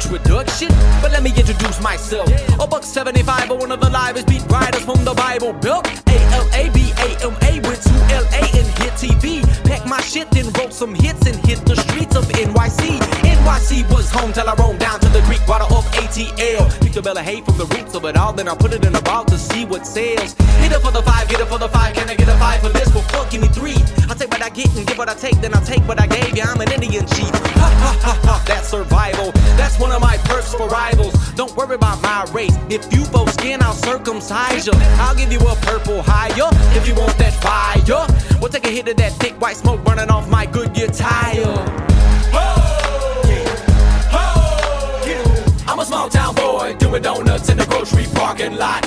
introduction, but let me introduce myself. A buck 75, one of the livest beat writers from the Bible Belt. ALABAMA with 2 LA and hit TV. Packed my shit, then wrote some hits and hit the streets of NYC. NYC was home till I roamed down to the Greek water of ATL. Picked a bale of hay from the roots of it all, then I put it in a ball to see what sells. Hit it for the 5, get it for the 5. Can I get a 5 for this? Well, fuck, give me 3. I take what I get and give what I take, then I take what I gave you. I'm an Indian chief. Ha ha ha ha, that's survival. That's one of my perks for rivals. Don't worry about my race. If you both skin, I'll circumcise you. I'll give you a purple higher if you want that fire. We'll take a hit of that thick white smoke burning off my Goodyear tire. I'm a small town boy doing donuts in the grocery parking lot.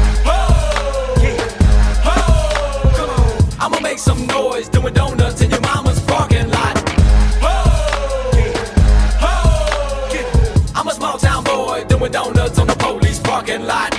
Come on, I'ma make some noise doing donuts in your mama's parking lot. I'm a small town boy doing donuts on the police parking lot.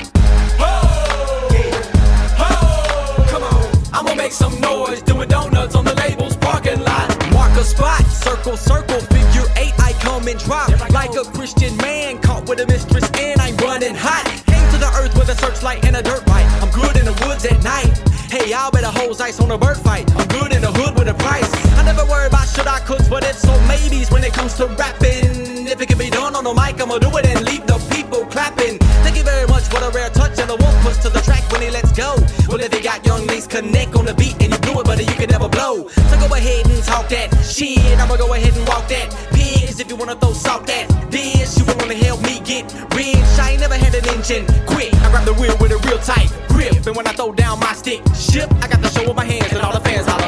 Come on, I'ma make some noise doing donuts on the label's parking lot. Mark a spot, circle, circle, figure 8, I come and drop like a Christian man caught with a mistress and I'm running hot. Came to the earth with a searchlight and a dirt bike. I'm good in the woods at night. Hey, y'all better hose ice on a bird fight. I'm good in the hood with a price. I never worry about should I cooks, but it's so maybes when it comes to rapping. If it can be done on the mic, I'ma do it and leave the people clapping. Thank you very much for the rare touch and the wolf push to the track when he lets go. Well, if you got young links, connect on the beat and you blew it, buddy, you can never blow. So go ahead and talk that shit. I'ma go ahead and walk that pigs. If you wanna throw salt at this, you wanna help me get rich. I ain't never had an engine quit. I grab the wheel with a real tight grip, and when I throw down my stick ship, I got the show with my hands and all the fans holler.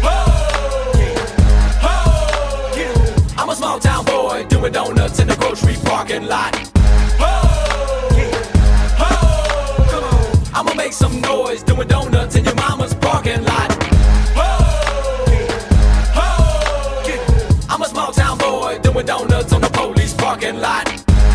I'm a small town boy doing donuts in the grocery parking lot. Come on, I'ma make some noise doing donuts in your mama's parking lot. I'm a small town boy doing donuts on the police parking lot.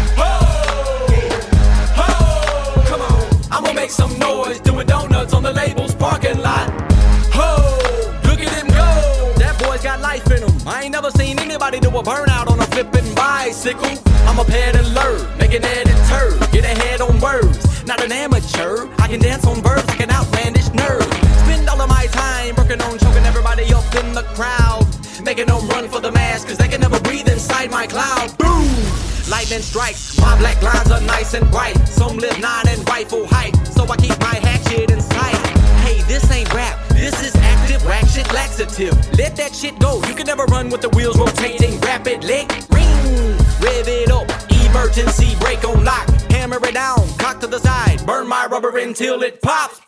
Come on, I'ma make some noise doing donuts on the label's parking lot. Look at him go, that boy's got life in him. I ain't never seen anybody do a burnout on a flipping bicycle. I'm a peddler, make an editor, get ahead on words. Not an amateur, I can dance on verbs like an outlandish nerd. Spend all of my time working on choking everybody up in the crowd, making them run for the mask, cause they can never breathe inside my cloud. Boom! Lightning strikes, my black lines are nice and bright. Some live 9 and rifle height, so I keep my hatchet in sight. Hey, this ain't rap, this is active, whack shit laxative. Let that shit go, you can never run with the wheels rotating rapidly. Ring, rev it up, emergency brake on lock. Hammer it down, cock to the side, burn my rubber until it pops.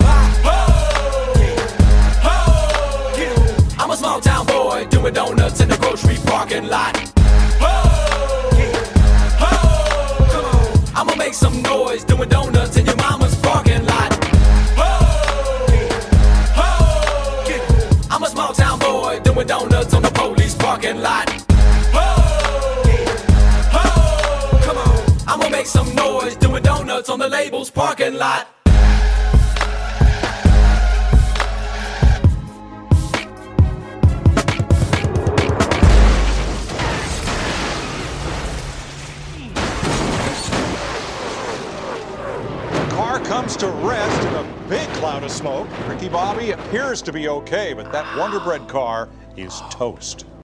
I'm a small town boy doing donuts in the grocery parking lot. Come on, I'ma make some noise doing donuts in your mama's parking lot. I'm a small town boy doing donuts on the police parking lot. Come on, I'ma make some noise doing donuts on the label's parking lot. Comes to rest in a big cloud of smoke. Ricky Bobby appears to be okay, but that Wonder Bread car is toast.